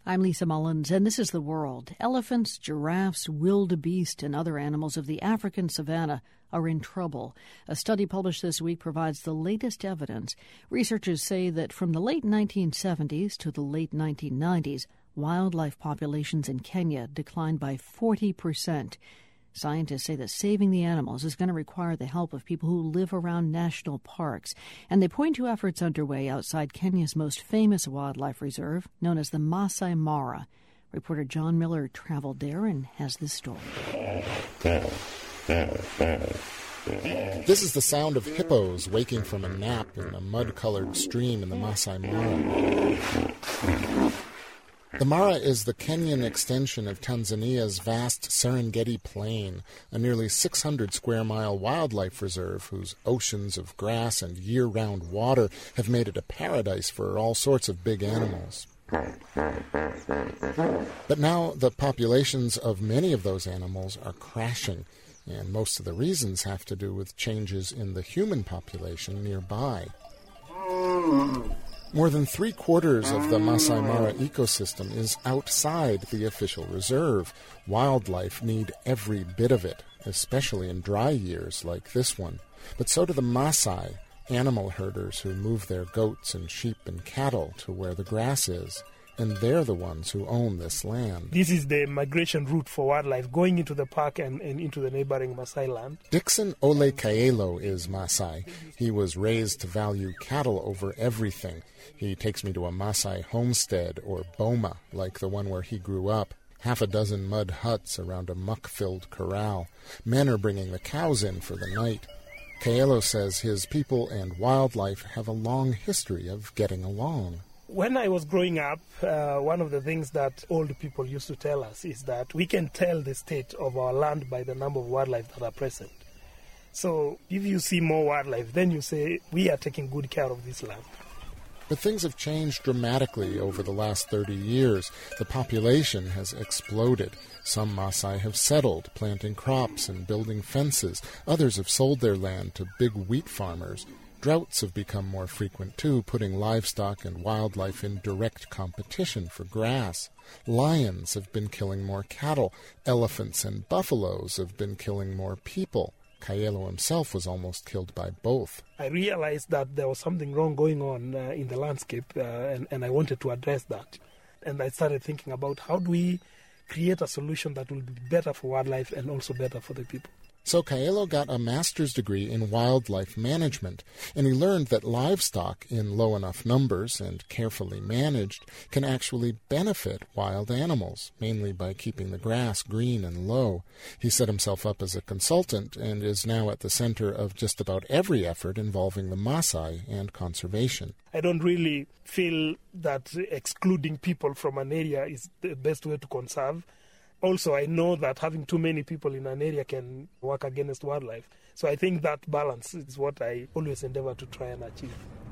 I'm Lisa Mullins, and this is The World. Elephants, giraffes, wildebeest, and other animals of the African savanna are in trouble. A study published this week provides the latest evidence. Researchers say that from the late 1970s to the late 1990s, wildlife populations in Kenya declined by 40%. Scientists say that saving the animals is going to require the help of people who live around national parks, and they point to efforts underway outside Kenya's most famous wildlife reserve, known as the Masai Mara. Reporter John Miller traveled there and has this story. This is the sound of hippos waking from a nap in a mud-colored stream in the Masai Mara. The Mara is the Kenyan extension of Tanzania's vast Serengeti Plain, a nearly 600-square-mile wildlife reserve whose oceans of grass and year-round water have made it a paradise for all sorts of big animals. But now the populations of many of those animals are crashing, and most of the reasons have to do with changes in the human population nearby. More than three-quarters of the Masai Mara ecosystem is outside the official reserve. Wildlife need every bit of it, especially in dry years like this one. But so do the Maasai, animal herders who move their goats and sheep and cattle to where the grass is. And they're the ones who own this land. This is the migration route for wildlife, going into the park and into the neighboring Maasai land. Dixon Ole Kaelo is Maasai. He was raised to value cattle over everything. He takes me to a Maasai homestead, or boma, like the one where he grew up. Half a dozen mud huts around a muck-filled corral. Men are bringing the cows in for the night. Kaelo says his people and wildlife have a long history of getting along. When I was growing up, one of the things that old people used to tell us is that we can tell the state of our land by the number of wildlife that are present. So if you see more wildlife, then you say, we are taking good care of this land. But things have changed dramatically over the last 30 years. The population has exploded. Some Maasai have settled, planting crops and building fences. Others have sold their land to big wheat farmers. Droughts have become more frequent, too, putting livestock and wildlife in direct competition for grass. Lions have been killing more cattle. Elephants and buffaloes have been killing more people. Kaelo himself was almost killed by both. I realized that there was something wrong going on in the landscape, and I wanted to address that. And I started thinking about how do we create a solution that will be better for wildlife and also better for the people. So Kaelo got a master's degree in wildlife management, and he learned that livestock in low enough numbers and carefully managed can actually benefit wild animals, mainly by keeping the grass green and low. He set himself up as a consultant and is now at the center of just about every effort involving the Maasai and conservation. I don't really feel that excluding people from an area is the best way to conserve. Also, I know that having too many people in an area can work against wildlife. So I think that balance is what I always endeavor to try and achieve.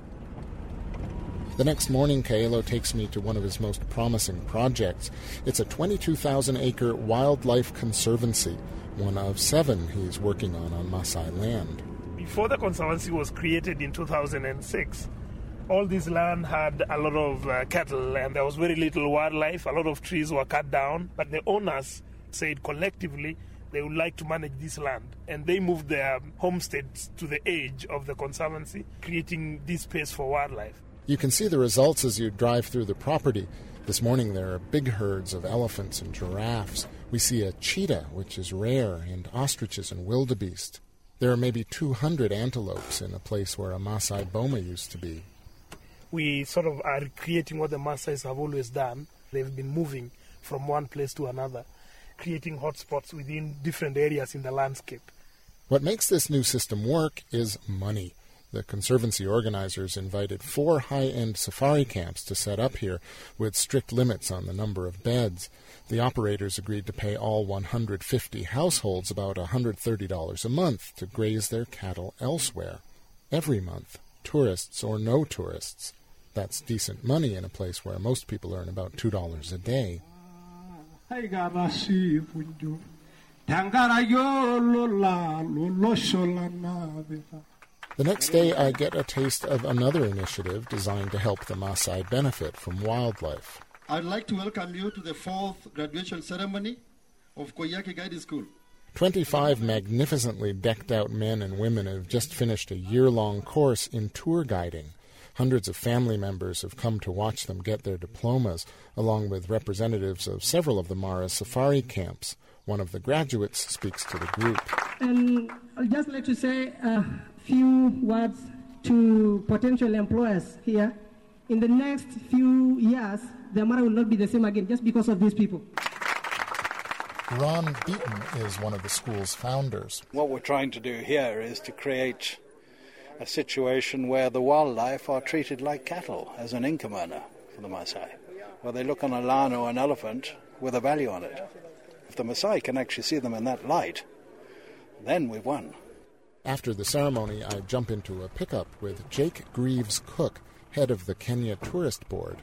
The next morning, Kaelo takes me to one of his most promising projects. It's a 22,000-acre wildlife conservancy, one of 7 he's working on Maasai land. Before the conservancy was created in 2006, all this land had a lot of cattle and there was very little wildlife. A lot of trees were cut down, but the owners said collectively they would like to manage this land. And they moved their homesteads to the edge of the conservancy, creating this space for wildlife. You can see the results as you drive through the property. This morning there are big herds of elephants and giraffes. We see a cheetah, which is rare, and ostriches and wildebeest. There are maybe 200 antelopes in a place where a Maasai boma used to be. We sort of are creating what the Maasais have always done. They've been moving from one place to another, creating hotspots within different areas in the landscape. What makes this new system work is money. The Conservancy organizers invited 4 high-end safari camps to set up here, with strict limits on the number of beds. The operators agreed to pay all 150 households about $130 a month to graze their cattle elsewhere. Every month, tourists or no tourists. That's decent money in a place where most people earn about $2 a day. The next day, I get a taste of another initiative designed to help the Maasai benefit from wildlife. I'd like to welcome you to the 4th graduation ceremony of Koyaki Guiding School. 25 magnificently decked-out men and women have just finished a year-long course in tour guiding. Hundreds of family members have come to watch them get their diplomas, along with representatives of several of the Mara safari camps. One of the graduates speaks to the group. And I'd just like to say a few words to potential employers here. In the next few years, the Mara will not be the same again just because of these people. Ron Beaton is one of the school's founders. What we're trying to do here is to create a situation where the wildlife are treated like cattle as an income earner for the Maasai, where they look on a lion or an elephant with a value on it. If the Maasai can actually see them in that light, then we've won. After the ceremony, I jump into a pickup with Jake Greaves Cook, head of the Kenya Tourist Board.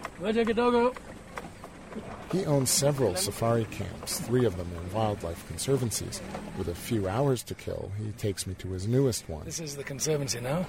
He owns several safari camps, 3 of them in wildlife conservancies. With a few hours to kill, he takes me to his newest one. This is the conservancy now.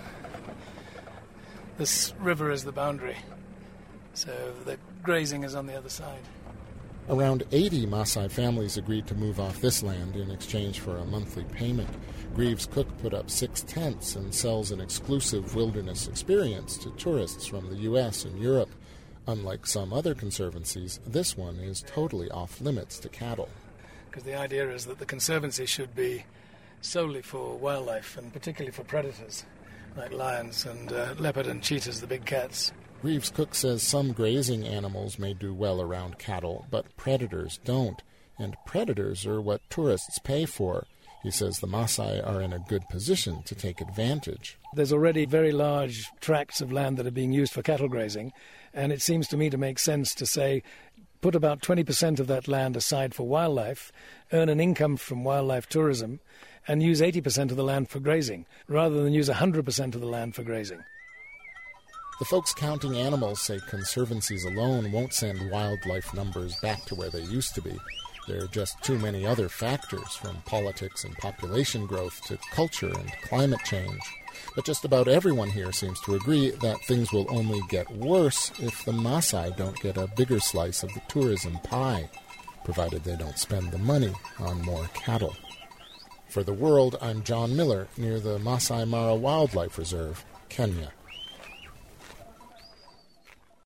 This river is the boundary, so the grazing is on the other side. Around 80 Maasai families agreed to move off this land in exchange for a monthly payment. Greaves Cook put up 6 tents and sells an exclusive wilderness experience to tourists from the U.S. and Europe. Unlike some other conservancies, this one is totally off-limits to cattle. Because the idea is that the conservancy should be solely for wildlife, and particularly for predators, like lions and leopard and cheetahs, the big cats. Greaves Cook says some grazing animals may do well around cattle, but predators don't. And predators are what tourists pay for. He says the Maasai are in a good position to take advantage. There's already very large tracts of land that are being used for cattle grazing, and it seems to me to make sense to say, put about 20% of that land aside for wildlife, earn an income from wildlife tourism, and use 80% of the land for grazing, rather than use 100% of the land for grazing. The folks counting animals say conservancies alone won't send wildlife numbers back to where they used to be. There are just too many other factors, from politics and population growth to culture and climate change. But just about everyone here seems to agree that things will only get worse if the Maasai don't get a bigger slice of the tourism pie, provided they don't spend the money on more cattle. For The World, I'm John Miller, near the Maasai Mara Wildlife Reserve, Kenya.